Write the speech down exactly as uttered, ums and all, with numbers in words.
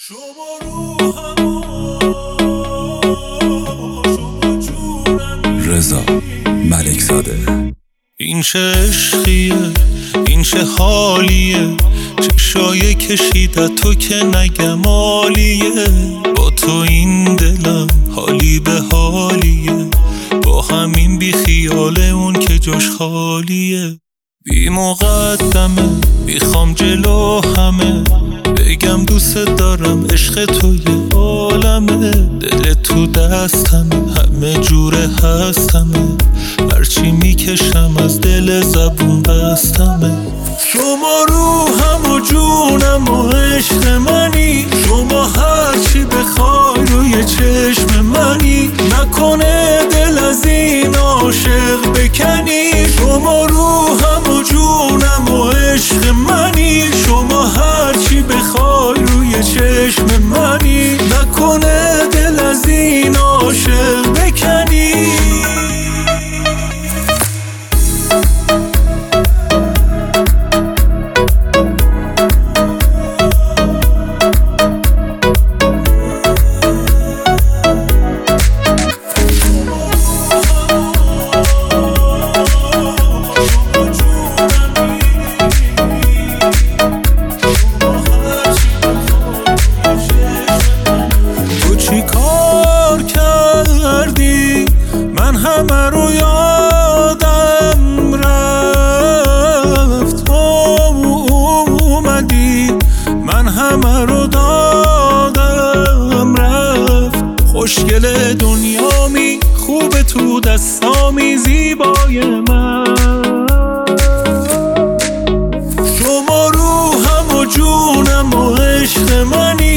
شما روحم شما جونم رضا ملکزاده. این چه عشقیه، این چه حالیه، چشای کشیده تو که نگم عالیه. با تو این دلم حالی به حالیه، با همین بی خیال اون که جاش خالیه. بی مقدمه میخوام جلو همه بگم دوست دارم، عشق تو یه عالمه. دل تو دستمه، همه جوره هستمه، هرچی میکشم از دل زبون بستمه. شما روحم و جونم و عشق منی، شما هرچی بخوای روی چشم منی. نکنه دل از این عاشق بکنی. شما روحم و جونم و عشق منی، شما هرچی بخوای روی چشم منی. نکنه دل از این عاشق بکنی. چی کار کردی من همه رو یادم رفت، اومدی من همه رو دادم رفت. خوشگل دنیامی، خوب تو دستامی، زیبای من. شما روحم و جونم و عشق منی،